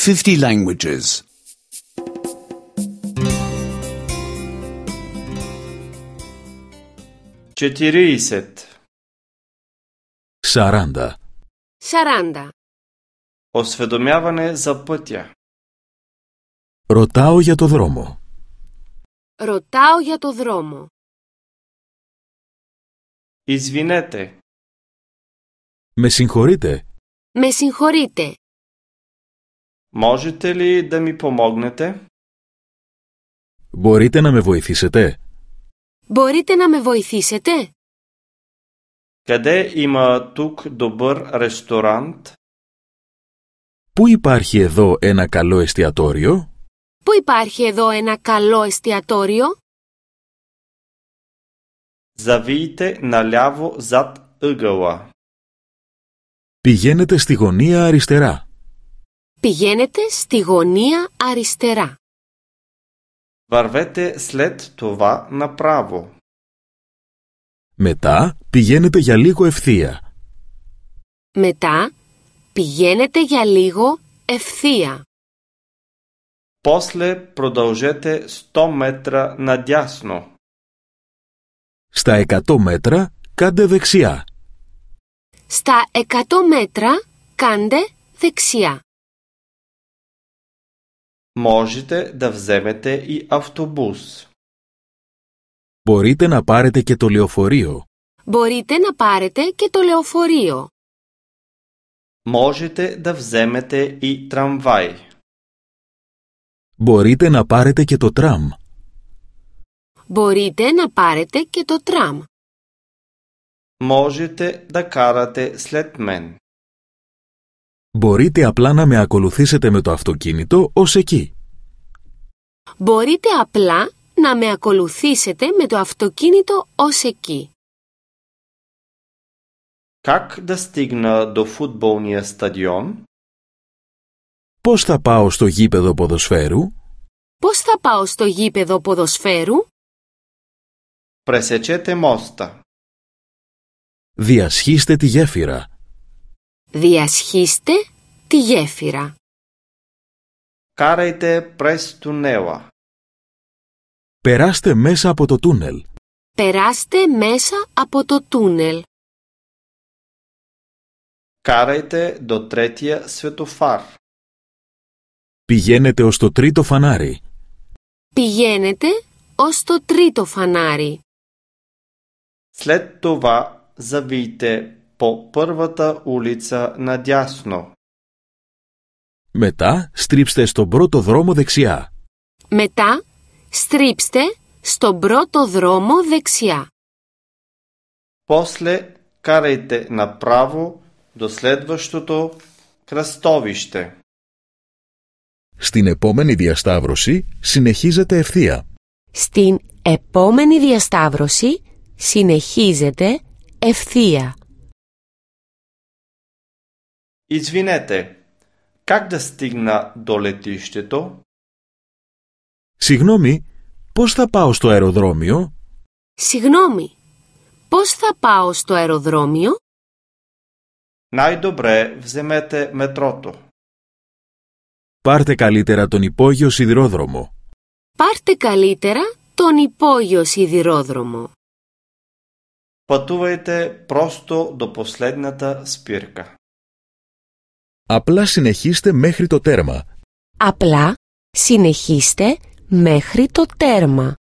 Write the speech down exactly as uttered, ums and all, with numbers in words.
fifty languages. четиридесет. Σαράντα. Σαράντα. Осведомяване за пътя. Ρωτάω για το δρόμο. Ρωτάω για το δρόμο. Извинете. Με συγχωρείτε. Με συγχωρείτε. Можете ли да ми помогнете? Μπορείτε να με βοηθήσετε? Μπορείτε να με βοηθήσετε? Къде има тук добър ресторант? Πού υπάρχει εδώ ένα καλό εστιατόριο? Πού υπάρχει εδώ ένα καλό εστιατόριο? Завийте наляво зад ъгъла. Πηγαίνετε στη γωνία αριστερά. Πηγαίνετε στη γωνία αριστερά. Вървете след това направо. Μετά πηγαίνετε για λίγο ευθεία. Μετά πηγαίνετε για λίγο ευθεία. После продължете сто метра надясно. Στα εκατό μέτρα κάντε δεξιά. Στα εκατό μέτρα κάντε δεξιά. Можете да вземете и автобус. Μπορείτε να πάρετε και το λεωφορείο. Μπορείτε να πάρετε και το λεωφορείο. Можете да вземете и трамвай. Μπορείτε να πάρετε και το τραμ. Μπορείτε να πάρετε και το τραμ. Можете да карате след мен. Μπορείτε απλά να με ακολουθήσετε με το αυτοκίνητο ως εκεί. Μπορείτε απλά να με ακολουθήσετε με το αυτοκίνητο ως εκεί. Как да стигна до футболния стадион? Πώς θα πάω στο γήπεδο ποδοσφαίρου? Πώς θα πάω στο γήπεδο ποδοσφαίρου? Пресечете моста. Διασχίστε τη γέφυρα. Διασχίστε τη γέφυρα. Карайте през тунела. Περάστε μέσα από το τούνελ. Περάστε μέσα από το τούνελ. Карайте до третия светофар. Πηγαίνετε ως το τρίτο φανάρι. Πηγαίνετε ως το τρίτο φανάρι. След това завийте по първата улица надясно. Μετά στρίψτε στον πρώτο δρόμο δεξιά. Μετά στρίψτε στον πρώτο δρόμο δεξιά. После карайте направо до следващото кръстовище. Στην επόμενη διασταύρωση συνεχίζετε ευθεία. Στην επόμενη διασταύρωση συνεχίζετε ευθεία. Извинете, как да стигна до летището? Συγγνώμη, πώς θα πάω στο αεροδρόμιο? Συγγνώμη, πώς θα πάω στο αεροδρόμιο? Най-добре вземете метрото. Πάρτε καλύτερα τον υπόγειο σιδηρόδρομο. Πάρτε καλύτερα τον υπόγειο σιδηρόδρομο. Пътувайте просто до последната спирка. Απλά συνεχίστε μέχρι το τέρμα. Απλά συνεχίστε μέχρι το τέρμα.